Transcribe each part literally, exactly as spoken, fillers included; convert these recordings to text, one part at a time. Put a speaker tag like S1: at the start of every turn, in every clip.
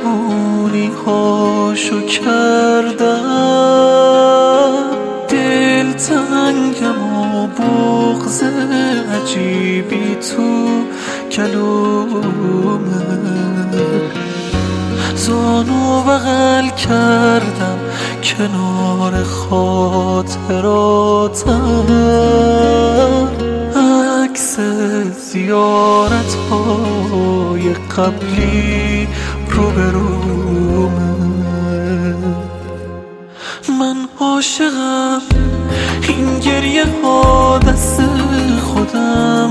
S1: مهربونی هاشو کردم، دلتنگم و بغض عجیبی تو کلومه، زانو بغل کردم کنار خاطراتم، عکس زیارت های قبلی روبرومه. من عاشقم، این گریه ها دست خودم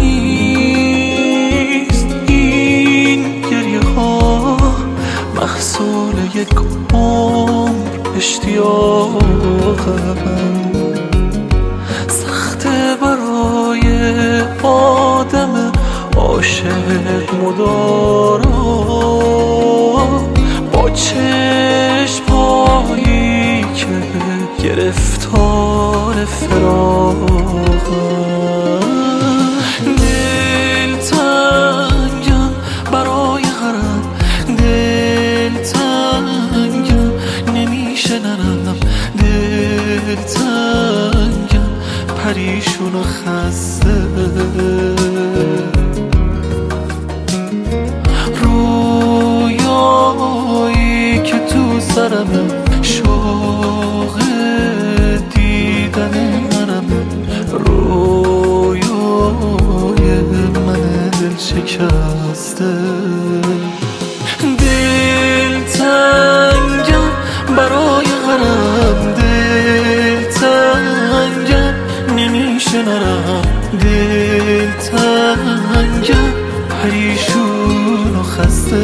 S1: نیست، این گریه ها محصول یک عمر اشتیاقم. سخته برای آدم عاشق مدارا با چشم‌هایی که گرفتار فراقم. دلتنگم برای غرام، دلتنگم نمیشه نرم، دلتنگم پریشون و خسته، رویایی که تو سرمه، شوق دیدن منمه، رویای من دل شکسته. دلتنگم برای غرام، دلتنگم نمیشه نرم، دلتنگم پریشون و خسته،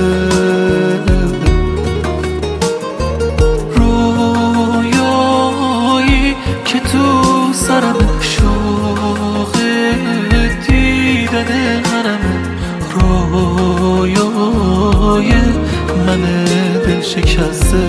S1: رویایی که تو سرم، شوق دیدن منم، رویای من دل شکسته.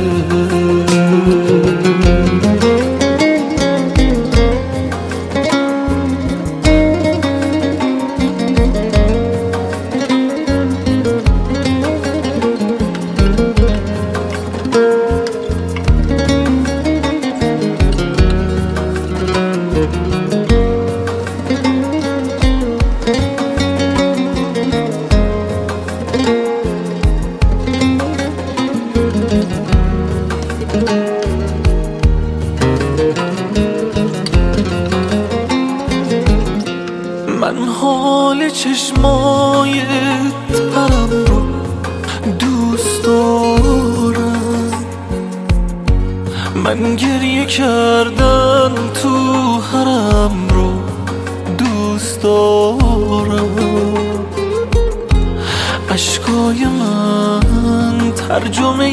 S1: من حال چشمای پرم رو دوست دارم، من گریه کردن تو حرم رو دوست دارم. اشکای من ترجمه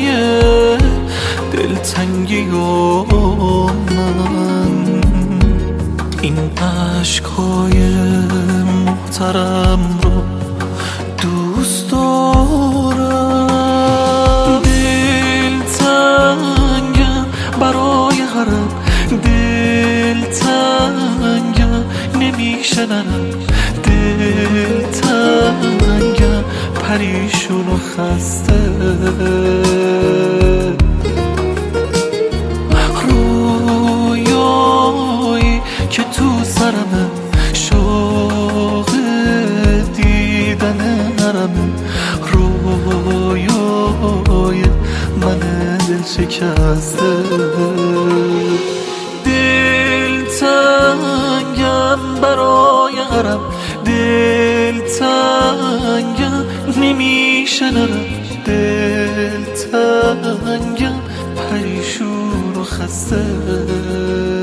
S1: دلتنگی و من، این عشقای محترم رو دوست دارم. دلتنگم برای غرام، دلتنگم نمیشه نرم، دلتنگم پریشون و خسته، رویایی که تو سرمه، شوق دیدن نرمه، رویای من دل شکسته. دلتنگم برای غرام، دلتنگم نمیشه نرم، دلتنگم پریشون و خسته.